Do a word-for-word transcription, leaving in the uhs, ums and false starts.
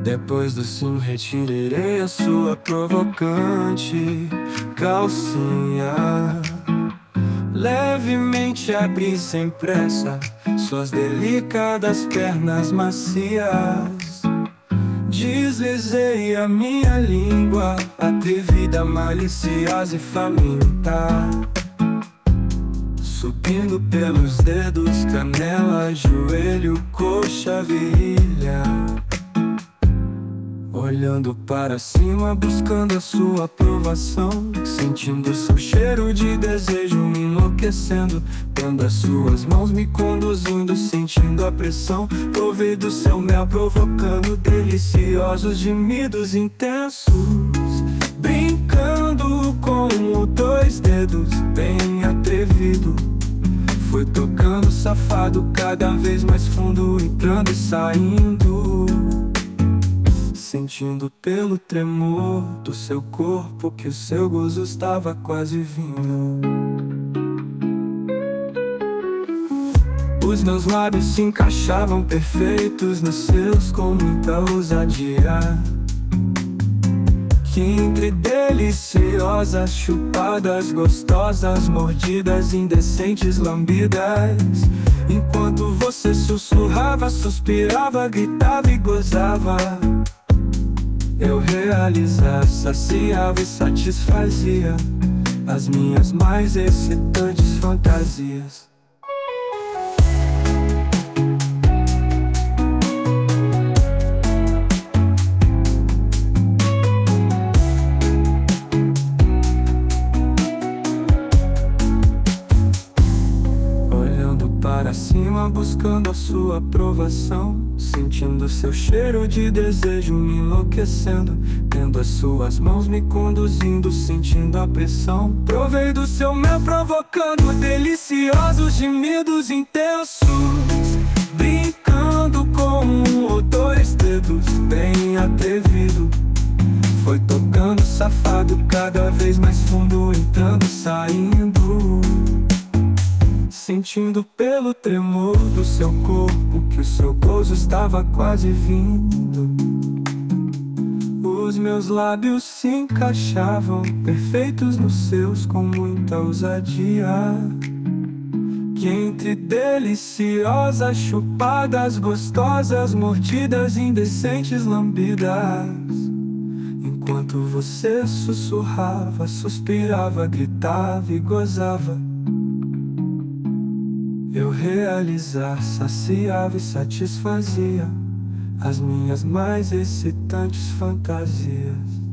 Depois do sim, retirei a sua provocante calcinha. Levemente abri sem pressa suas delicadas pernas macias. Deslizei a minha língua, atrevida, maliciosa e faminta, subindo pelos dedos, canela, joelho, coxa, virilha. Olhando para cima, buscando a sua aprovação, sentindo seu cheiro de desejo me enlouquecendo, tendo as suas mãos me conduzindo, sentindo a pressão. Provei do seu mel, provocando deliciosos gemidos intensos, brincando com dois dedos, bem atrevido. Fui tocando safado, cada vez mais fundo, entrando e saindo, sentindo pelo tremor do seu corpo que o seu gozo estava quase vindo. Os meus lábios se encaixavam perfeitos nos seus com muita ousadia, que entre deliciosas chupadas, gostosas mordidas, indecentes lambidas, enquanto você sussurrava, suspirava, gritava e gozava, eu realizava, saciava e satisfazia as minhas mais excitantes fantasias. Para cima, buscando a sua aprovação, sentindo seu cheiro de desejo me enlouquecendo, tendo as suas mãos me conduzindo, sentindo a pressão. Provei do seu mel, provocando deliciosos gemidos intensos, brincando com um ou dois dedos, bem atrevido. Foi tocando safado, cada vez mais fundo, entrando e saindo, sentindo pelo tremor do seu corpo que o seu gozo estava quase vindo. Os meus lábios se encaixavam perfeitos nos seus com muita ousadia, que entre deliciosas chupadas, gostosas mordidas, indecentes lambidas, enquanto você sussurrava, suspirava, gritava e gozava, eu realizava, saciava e satisfazia as minhas mais excitantes fantasias.